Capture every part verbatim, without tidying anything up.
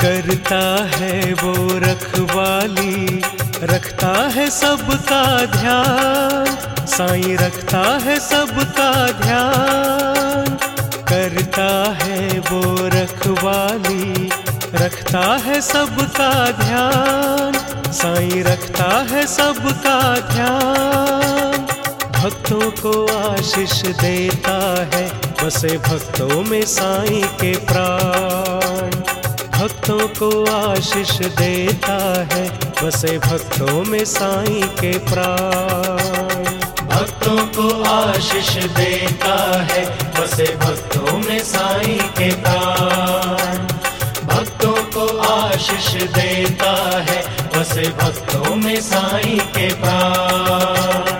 करता है वो रखवाली, रखता है सबका ध्यान, साईं रखता है सबका ध्यान। करता है वो रखवाली, रखता है सबका ध्यान, साईं रखता है सबका ध्यान। भक्तों को आशीष देता है, बसे भक्तों में साईं के प्राण। भक्तों को आशीष देता है, बसे भक्तों में साईं के प्राण। भक्तों को आशीष देता है, बसे भक्तों में साईं के प्राण। भक्तों को आशीष देता है, बसे भक्तों में साईं के प्राण।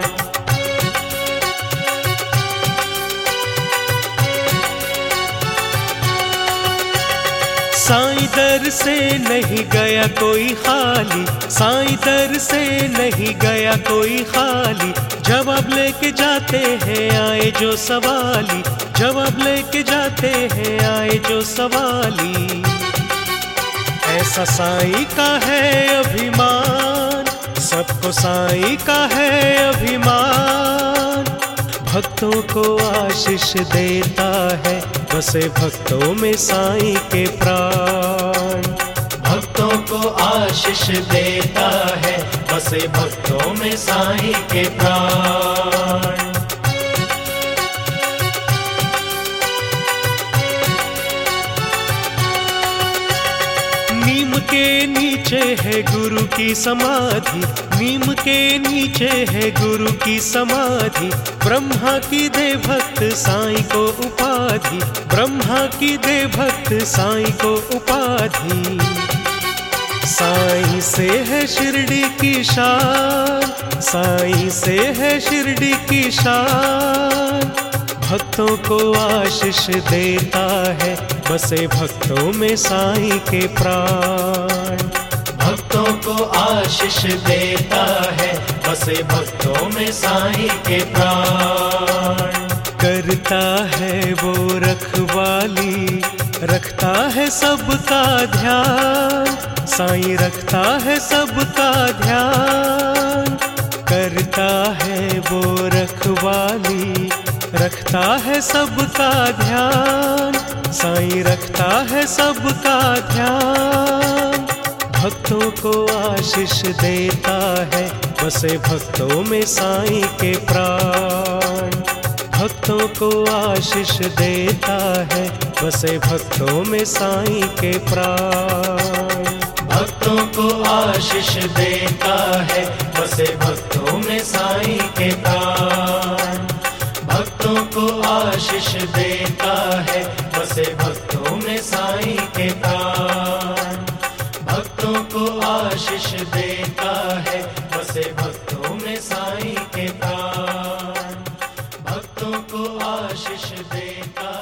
साईं दर से नहीं गया कोई खाली, साईं दर से नहीं गया कोई खाली। जवाब लेके जाते हैं आए जो सवाली, जवाब लेके जाते हैं आए जो सवाली। ऐसा साईं का है अभिमान, सबको साईं का है अभिमान। भक्तों को आशीष देता है, बसे भक्तों में साईं के प्राण। भक्तों को आशीष देता है, बसे भक्तों में साईं के प्राण। नीम के नीचे है गुरु की समाधि, नीम के नीचे है गुरु की समाधि। ब्रह्मा की दे भक्त साईं को उपाधि, ब्रह्मा की दे भक्त साईं को उपाधि। साईं से है शिरडी की शान, साईं से है शिरडी की शान। भक्तों को आशीष देता है, बसे भक्तों में साईं के प्राण। भक्तों को आशीष देता है, बसे भक्तों में साईं के प्राण। करता है वो रखवाली, रखता है सबका ध्यान, साईं रखता है सबका ध्यान। करता है वो रखवाली, रखता है सबका ध्यान, साईं रखता है सबका ध्यान। भक्तों को आशीष देता है, बसे भक्तों में साईं के प्राण। भक्तों को आशीष देता है, बसे भक्तों में साईं के प्राण। भक्तों को आशीष देता है, बसे भक्तों में साईं के प्राण। भक्तों को आशीष देता है, बसे भक्तों में साईं के प्राण। भक्तों को आशीष देता है, बसे भक्तों में साईं के प्राण। भक्तों को आशीष देता